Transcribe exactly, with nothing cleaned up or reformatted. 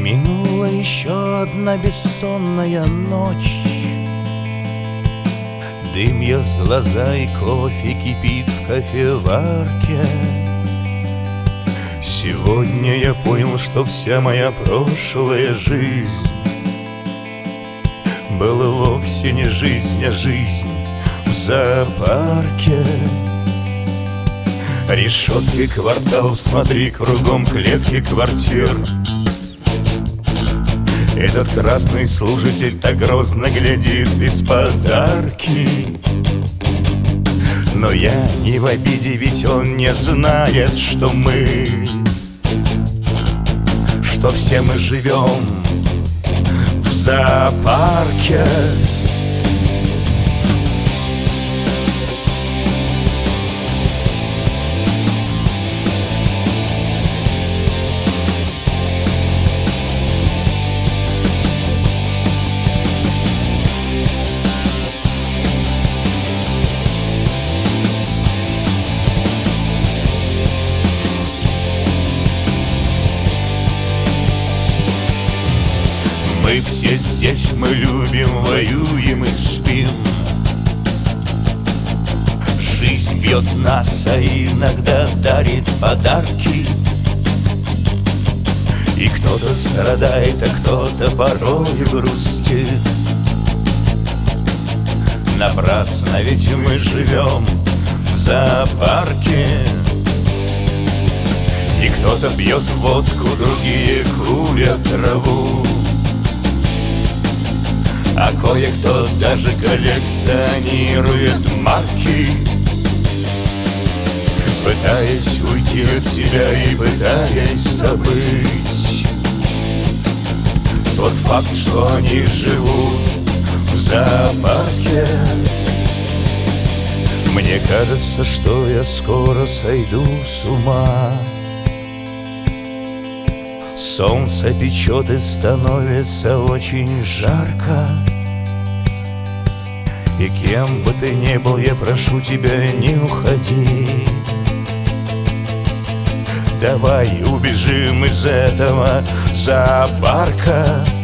Минула еще одна бессонная ночь. Дым ест глаза и кофе кипит в кофеварке. Сегодня я понял, что вся моя прошлая жизнь была вовсе не жизнь, а жизнь в зоопарке. Решетки, квартал, смотри, кругом клетки квартир. Этот красный служитель так грозно глядит из-под арки. Но я не в обиде, ведь он не знает, что мы, что все мы живем в зоопарке. Мы все здесь, мы любим, воюем и спим. Жизнь бьет нас, а иногда дарит подарки. И кто-то страдает, а кто-то порой грустит. Напрасно, ведь мы живем в зоопарке. И кто-то пьет водку, другие курят траву, а кое-кто даже коллекционирует марки, пытаясь уйти от себя и пытаясь забыть тот факт, что они живут в зоопарке. Мне кажется, что я скоро сойду с ума. Солнце печет и становится очень жарко. И кем бы ты ни был, я прошу тебя, не уходи. Давай убежим из этого зоопарка.